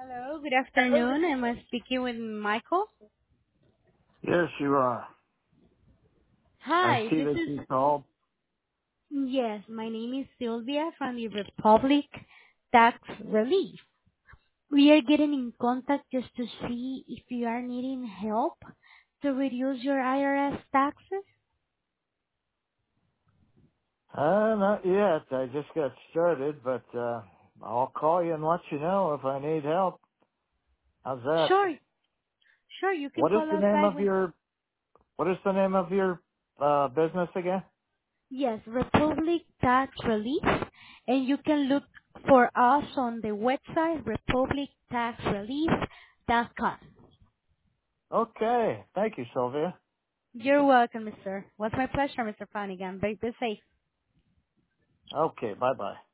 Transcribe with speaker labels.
Speaker 1: Hello, good afternoon. Am I speaking with Michael?
Speaker 2: Yes, you are. I
Speaker 1: Hi,
Speaker 2: see
Speaker 1: this
Speaker 2: that
Speaker 1: is,
Speaker 2: you called.
Speaker 1: yes, my name is Sylvia from the Republic Tax Relief. We are getting in contact just to see if you are needing help to reduce your IRS taxes.
Speaker 2: Not yet. I just got started, but I'll call you and let you know if I need help. How's that?
Speaker 1: Sure, sure, you can
Speaker 2: What is
Speaker 1: call
Speaker 2: the
Speaker 1: us
Speaker 2: name
Speaker 1: back
Speaker 2: of
Speaker 1: with,
Speaker 2: your What is the name of your business again?
Speaker 1: yes, Republic Tax Relief, and you can look for us on the website republictaxrelief.com.
Speaker 2: Okay. Thank you, Sylvia.
Speaker 1: You're welcome, mister. Was my pleasure, Mr. Flanagan. Be safe.
Speaker 2: Okay. Bye bye.